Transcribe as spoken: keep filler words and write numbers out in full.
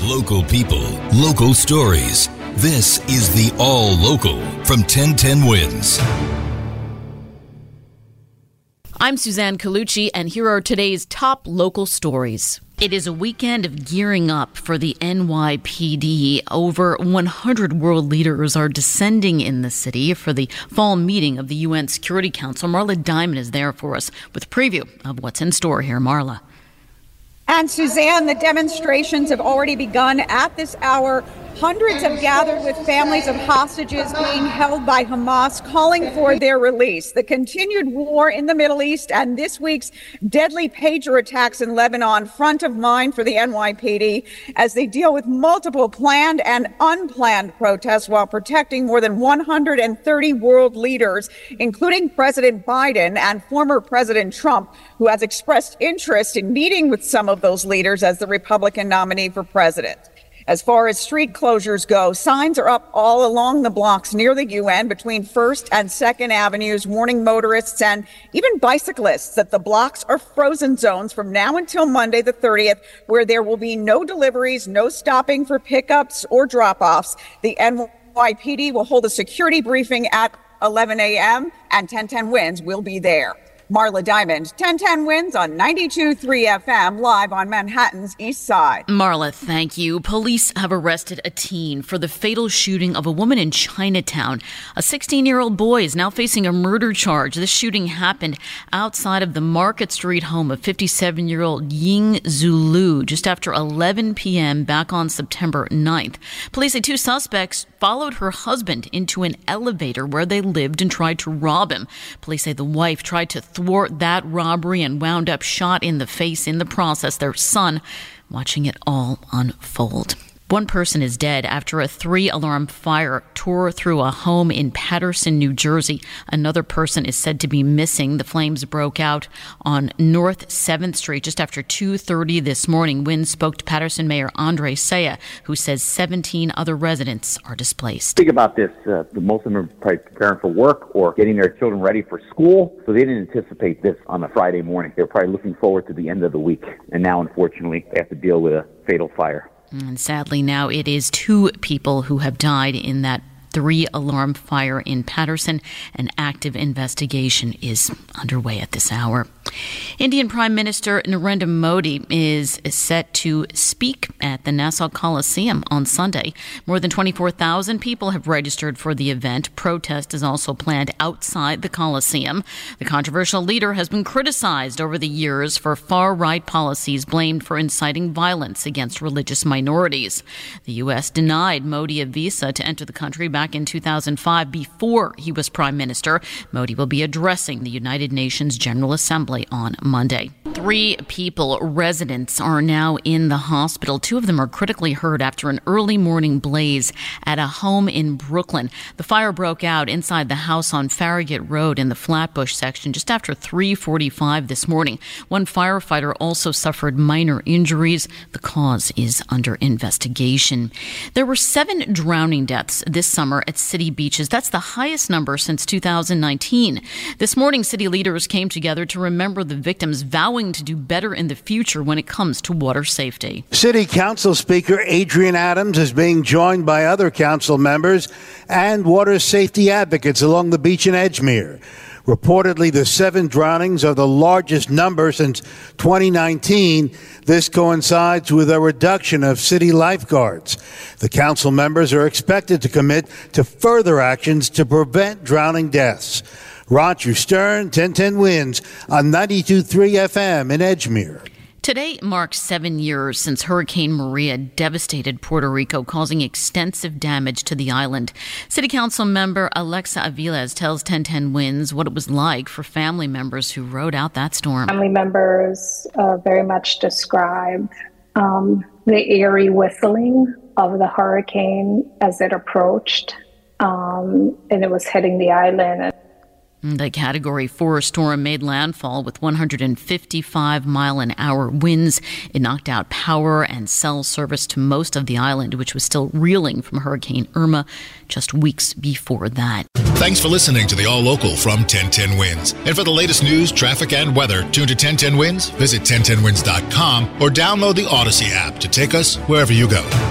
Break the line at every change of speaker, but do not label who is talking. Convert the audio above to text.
Local people, local stories. This is the All Local from ten ten Wins.
I'm Suzanne Colucci, and here are today's top local stories. It is a weekend of gearing up for the N Y P D. Over one hundred world leaders are descending in the city for the fall meeting of the U N Security Council. Marla Diamond is there for us with a preview of what's in store here. Marla.
And Suzanne, the demonstrations have already begun at this hour. Hundreds have gathered with families of hostages being held by Hamas, calling for their release. The continued war in the Middle East and this week's deadly pager attacks in Lebanon front of mind for the N Y P D as they deal with multiple planned and unplanned protests while protecting more than one hundred thirty world leaders, including President Biden and former President Trump, who has expressed interest in meeting with some of those leaders as the Republican nominee for president. As far as street closures go, signs are up all along the blocks near the U N between First and Second Avenues, warning motorists and even bicyclists that the blocks are frozen zones from now until Monday the thirtieth, where there will be no deliveries, no stopping for pickups or drop-offs. The N Y P D will hold a security briefing at eleven a.m. and ten ten Wins will be there. Marla Diamond, ten ten Wins on ninety-two point three F M, live on Manhattan's East Side.
Marla, thank you. Police have arrested a teen for the fatal shooting of a woman in Chinatown. A sixteen-year-old boy is now facing a murder charge. This shooting happened outside of the Market Street home of fifty-seven-year-old Ying Zulu just after eleven p.m. back on September ninth. Police say two suspects followed her husband into an elevator where they lived and tried to rob him. Police say the wife tried to thwart that robbery and wound up shot in the face in the process. Their son watching it all unfold. One person is dead after a three-alarm fire tore through a home in Paterson, New Jersey. Another person is said to be missing. The flames broke out on North seventh Street just after two thirty this morning. Wynn spoke to Paterson Mayor Andre Saya, who says seventeen other residents are displaced.
Think about this. Uh, most of them are probably preparing for work or getting their children ready for school, so they didn't anticipate this on a Friday morning. They're probably looking forward to the end of the week, and now, unfortunately, they have to deal with a fatal fire.
And sadly, now it is two people who have died in that three-alarm fire in Paterson. An active investigation is underway at this hour. Indian Prime Minister Narendra Modi is set to speak at the Nassau Coliseum on Sunday. More than twenty-four thousand people have registered for the event. Protest is also planned outside the Coliseum. The controversial leader has been criticized over the years for far-right policies blamed for inciting violence against religious minorities. The U S denied Modi a visa to enter the country back in two thousand five before he was prime minister. Modi will be addressing the United Nations General Assembly on Monday. Three people, residents, are now in the hospital. Two of them are critically hurt after an early morning blaze at a home in Brooklyn. The fire broke out inside the house on Farragut Road in the Flatbush section just after three forty-five this morning. One firefighter also suffered minor injuries. The cause is under investigation. There were seven drowning deaths this summer at city beaches. That's the highest number since two thousand nineteen. This morning, city leaders came together to remember the victims, vowing to do better in the future when it comes to water safety.
City Council Speaker Adrian Adams is being joined by other council members and water safety advocates along the beach in Edgemere. Reportedly, the seven drownings are the largest number since twenty nineteen. This coincides with a reduction of city lifeguards. The council members are expected to commit to further actions to prevent drowning deaths. Roger Stern, ten ten Wins on ninety-two point three F M in Edgemere.
Today marks seven years since Hurricane Maria devastated Puerto Rico, causing extensive damage to the island. City Council member Alexa Aviles tells ten ten Wins what it was like for family members who rode out that storm.
Family members uh, very much described um, the eerie whistling of the hurricane as it approached, um, and it was hitting the island.
The Category four storm made landfall with one hundred fifty-five mile an hour winds. It knocked out power and cell service to most of the island, which was still reeling from Hurricane Irma just weeks before that.
Thanks for listening to the All Local from ten ten Winds. And for the latest news, traffic, and weather, tune to ten ten Winds, visit ten ten winds dot com, or download the Odyssey app to take us wherever you go.